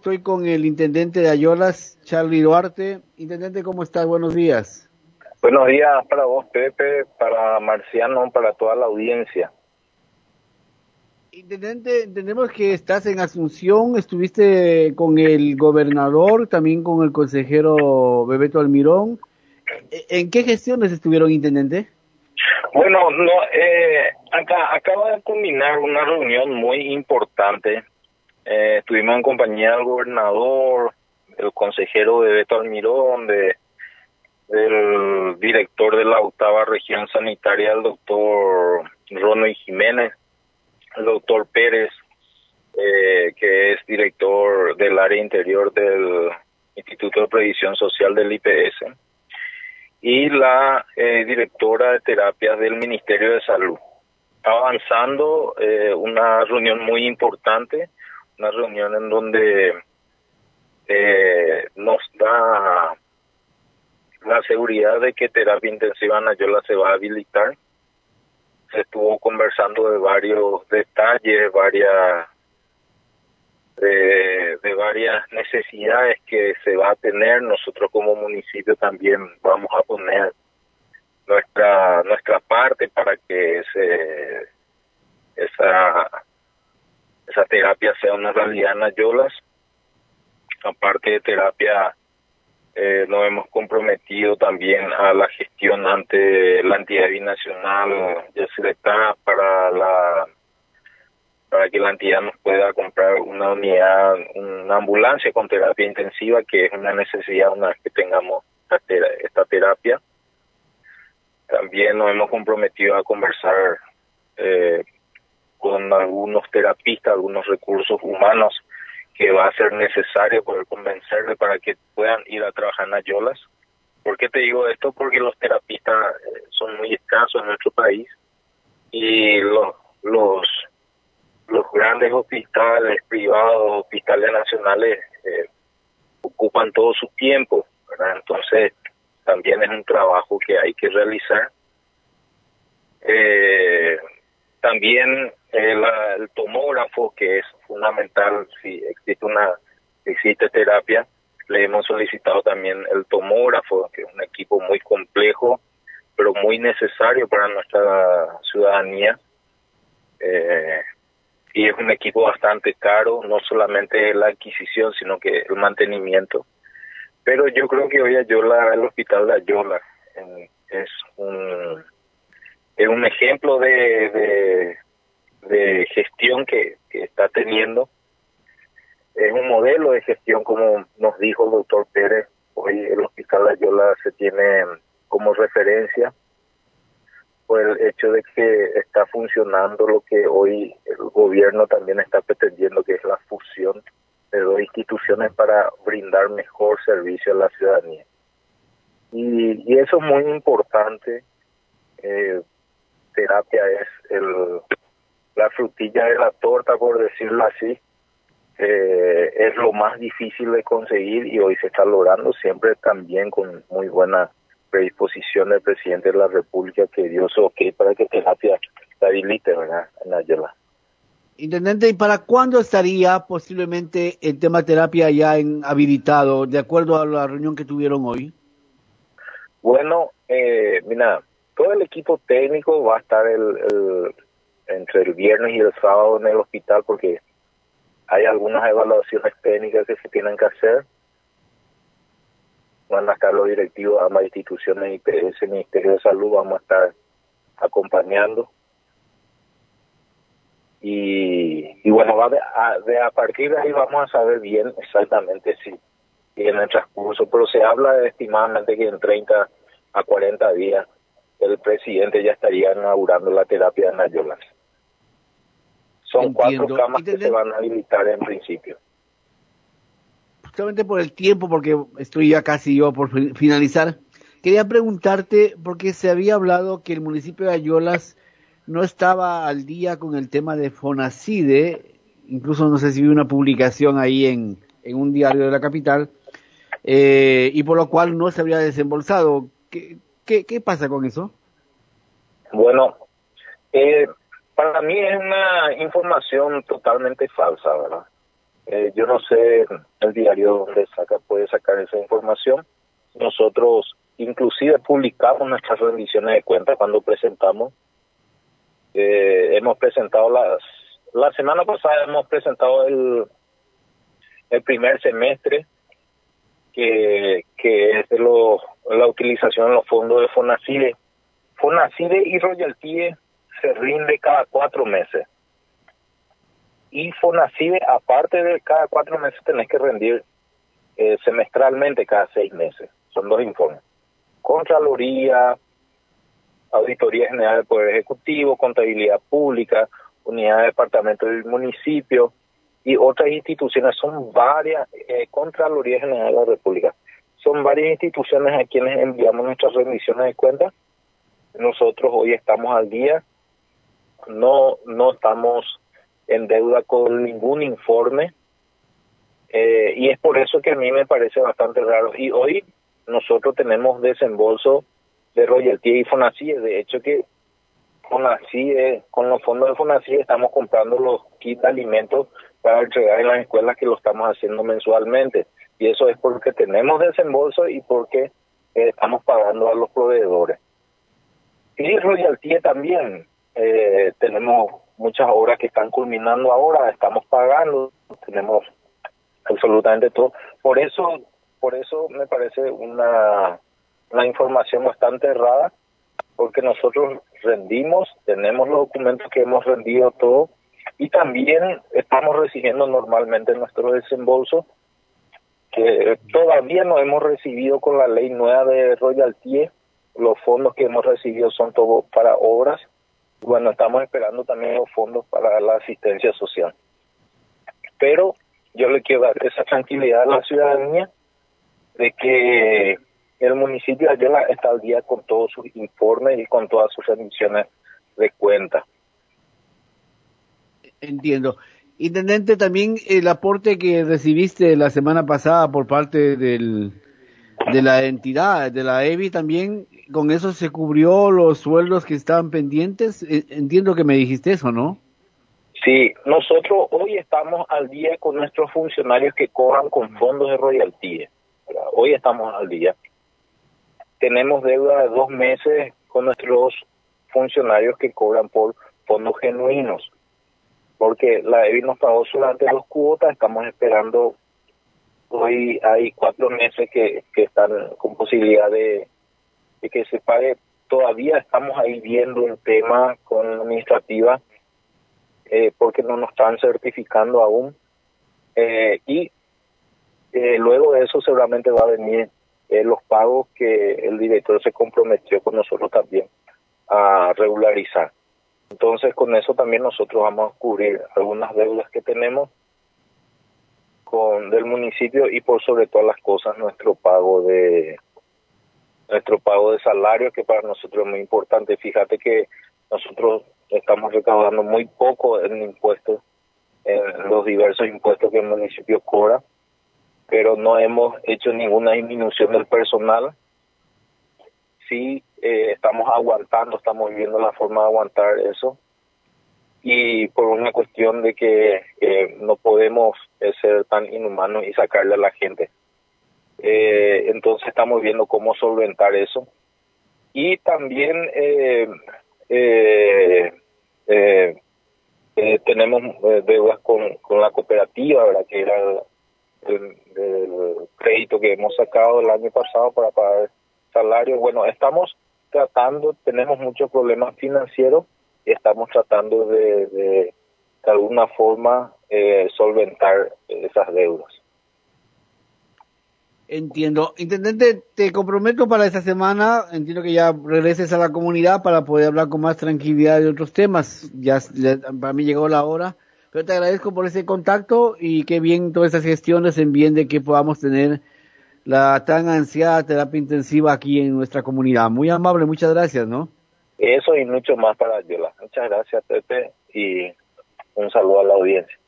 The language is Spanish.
estoy con el intendente de Ayolas, Charlie Duarte. Intendente, ¿cómo estás? Buenos días. Buenos días para vos, Pepe, para Marciano, para toda la audiencia. Intendente, entendemos que estás en Asunción, estuviste con el gobernador, también con el consejero Bebeto Almirón. ¿En qué gestiones estuvieron, intendente? Bueno, acaba de culminar una reunión muy importante. Estuvimos en compañía del gobernador, el consejero Bebeto Almirón, del director de la 8ª región sanitaria, el doctor Ronoy Jiménez, el doctor Pérez, que es director del área interior del Instituto de Previsión Social del IPS, y la directora de terapias del Ministerio de Salud. Avanzando, una reunión muy importante, una reunión en donde nos da la seguridad de que terapia intensiva en Ayolas se va a habilitar. Se estuvo conversando de varios detalles, de varias necesidades que se va a tener. Nosotros como municipio también vamos a poner nuestra parte para que esa terapia sea una realidad en Ayolas. Aparte de terapia, nos hemos comprometido también a la gestión ante la entidad binacional Yacyretá para que la entidad nos pueda comprar una unidad, una ambulancia con terapia intensiva, que es una necesidad una vez que tengamos esta terapia. También nos hemos comprometido a conversar con algunos terapistas, algunos recursos humanos que va a ser necesario poder convencerle para que puedan ir a trabajar en Ayolas. ¿Por qué te digo esto? Porque los terapistas son muy escasos en nuestro país y los grandes hospitales privados, hospitales nacionales, ocupan todo su tiempo, ¿verdad? Entonces, también es un trabajo que hay que realizar. También el tomógrafo, que es fundamental si existe terapia. Le hemos solicitado también el tomógrafo, que es un equipo muy complejo, pero muy necesario para nuestra ciudadanía. Y es un equipo bastante caro, no solamente la adquisición, sino que el mantenimiento. Pero yo creo que hoy el hospital de Ayolas es un ejemplo de gestión que está teniendo. Es un modelo de gestión, como nos dijo el doctor Pérez. Hoy el hospital de Ayolas se tiene como referencia por el hecho de que está funcionando lo que hoy el gobierno también está pretendiendo, que es la fusión de dos instituciones para brindar mejor servicio a la ciudadanía. Y eso es muy importante. Terapia es la frutilla de la torta, por decirlo así. Es lo más difícil de conseguir y hoy se está logrando, siempre también con muy buena predisposición del presidente de la República, que dio su ok para que terapia se habilite, ¿verdad?, en Ayolas. Intendente, ¿y para cuándo estaría posiblemente el tema terapia ya habilitado, de acuerdo a la reunión que tuvieron hoy? Bueno, mira, todo el equipo técnico va a estar entre el viernes y el sábado en el hospital, porque hay algunas evaluaciones técnicas que se tienen que hacer. Van a estar los directivos de ambas instituciones, IPS, Ministerio de Salud, vamos a estar acompañando. Y bueno, a partir de ahí vamos a saber bien exactamente si en el transcurso, pero se habla de estimadamente que en 30 a 40 días el presidente ya estaría inaugurando la terapia en Ayolas. Son Entiendo. 4 camas que se van a habilitar en principio. Justamente por el tiempo, porque estoy ya casi yo por finalizar, quería preguntarte, porque se había hablado que el municipio de Ayolas no estaba al día con el tema de Fonacide, incluso no sé si vi una publicación ahí en un diario de la capital, y por lo cual no se había desembolsado. ¿Qué pasa con eso? Bueno, para mí es una información totalmente falsa, ¿verdad? Yo no sé el diario donde puede sacar esa información. Nosotros inclusive publicamos nuestras rendiciones de cuentas cuando presentamos. Hemos presentado la semana pasada hemos presentado el primer semestre que es de la utilización de los fondos de FONACIDE. FONACIDE y royalties se rinde cada 4 meses. Y FONACIDE, aparte de cada 4 meses, tenés que rendir semestralmente cada 6 meses. Son 2 informes. Contraloría, Auditoría General del Poder Ejecutivo, Contabilidad Pública, Unidad de Departamento del Municipio y otras instituciones. Son varias, Contraloría General de la República. Son varias instituciones a quienes enviamos nuestras rendiciones de cuentas. Nosotros hoy estamos al día, no estamos en deuda con ningún informe, y es por eso que a mí me parece bastante raro. Y hoy nosotros tenemos desembolso de royalties y FONACIDE. De hecho que FONACIDE, con los fondos de FONACIDE estamos comprando los kits de alimentos para entregar en las escuelas, que lo estamos haciendo mensualmente. Y eso es porque tenemos desembolso y porque estamos pagando a los proveedores. Y royalties también, tenemos muchas obras que están culminando ahora, estamos pagando, tenemos absolutamente todo. Por eso me parece una información bastante errada, porque nosotros rendimos, tenemos los documentos que hemos rendido todo, y también estamos recibiendo normalmente nuestro desembolso, que todavía no hemos recibido con la ley nueva de royalties. Los fondos que hemos recibido son todos para obras. Bueno, estamos esperando también los fondos para la asistencia social. Pero yo le quiero dar esa tranquilidad a la ciudadanía de que el municipio de Ayola está al día con todos sus informes y con todas sus rendiciones de cuenta. Entiendo. Intendente, también el aporte que recibiste la semana pasada por parte de la entidad, de la EBI, también con eso se cubrió los sueldos que estaban pendientes. Entiendo que me dijiste eso, ¿no? Sí, nosotros hoy estamos al día con nuestros funcionarios que cobran con fondos de royalties. Hoy estamos al día. Tenemos deuda de 2 meses con nuestros funcionarios que cobran por fondos genuinos, porque la EBI nos pagó solamente 2 cuotas. Estamos esperando, hoy hay 4 meses que están con posibilidad de que se pague. Todavía estamos ahí viendo el tema con la administrativa, porque no nos están certificando aún, y luego de eso seguramente va a venir los pagos que el director se comprometió con nosotros también a regularizar. Entonces con eso también nosotros vamos a cubrir algunas deudas que tenemos del municipio, y por sobre todas las cosas nuestro pago de salario, que para nosotros es muy importante. Fíjate que nosotros estamos recaudando muy poco en impuestos, en los diversos impuestos que el municipio cobra, pero no hemos hecho ninguna disminución del personal. Sí, estamos aguantando, estamos viviendo la forma de aguantar eso, y por una cuestión de que no podemos ser tan inhumanos y sacarle a la gente. Entonces estamos viendo cómo solventar eso. Y también tenemos deudas con la cooperativa, ¿verdad? Que era el crédito que hemos sacado el año pasado para pagar salarios. Bueno, estamos tratando, tenemos muchos problemas financieros y estamos tratando de alguna forma solventar esas deudas. Entiendo. Intendente, te comprometo para esta semana, entiendo que ya regreses a la comunidad para poder hablar con más tranquilidad de otros temas. Ya para mí llegó la hora, pero te agradezco por ese contacto, y qué bien todas esas gestiones en bien de que podamos tener la tan ansiada terapia intensiva aquí en nuestra comunidad. Muy amable, muchas gracias, ¿no? Eso y mucho más para Yola. Muchas gracias, Pepe, y un saludo a la audiencia.